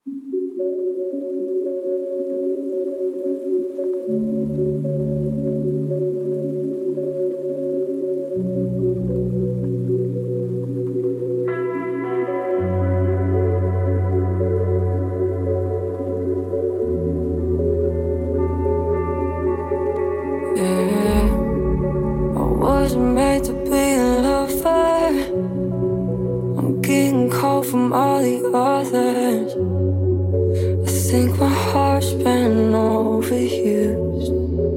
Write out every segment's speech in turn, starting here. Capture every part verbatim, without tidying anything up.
Wasn't made to be a lover. I'm getting cold from all the others. I think my heart's been overused.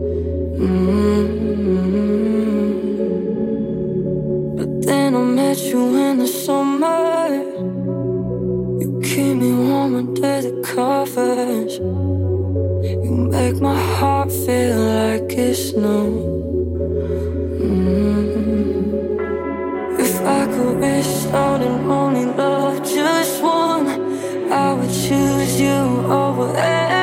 mm-hmm. But then I met you in the summer. You keep me warm under the covers. You make my heart feel like it's new. If I could wish on and only love just one, I would choose you over everything.